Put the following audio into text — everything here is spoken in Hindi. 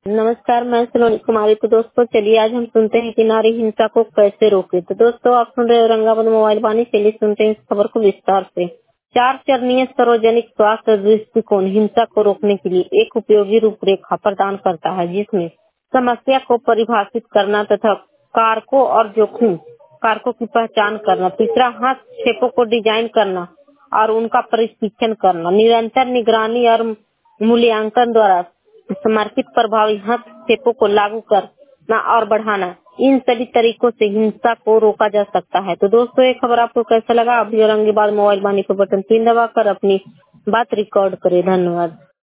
नमस्कार, मैं सलोनी कुमारी। तो दोस्तों चलिए आज हम सुनते हैं कि नारी हिंसा को कैसे रोके। तो दोस्तों आप सुन रहे हो औरंगाबाद मोबाइल वाणी। चलिए सुनते हैं इस खबर को विस्तार से। 4 चरणीय सार्वजनिक स्वास्थ्य दृष्टिकोण हिंसा को रोकने के लिए एक उपयोगी रूपरेखा प्रदान करता है, जिसमें समस्या को परिभाषित करना तथा कारकों की पहचान करना, तीसरा हस्तक्षेपों को डिजाइन करना और उनका प्रशिक्षण करना, निरंतर निगरानी और मूल्यांकन द्वारा समर्पित प्रभावी हस्तक्षेपों को लागू करना और बढ़ाना, इन सभी तरीकों से हिंसा को रोका जा सकता है। तो दोस्तों ये खबर आपको कैसा लगा? आप औरंगाबाद मोबाइल वाणी को बटन 3 दबाकर अपनी बात रिकॉर्ड करें। धन्यवाद।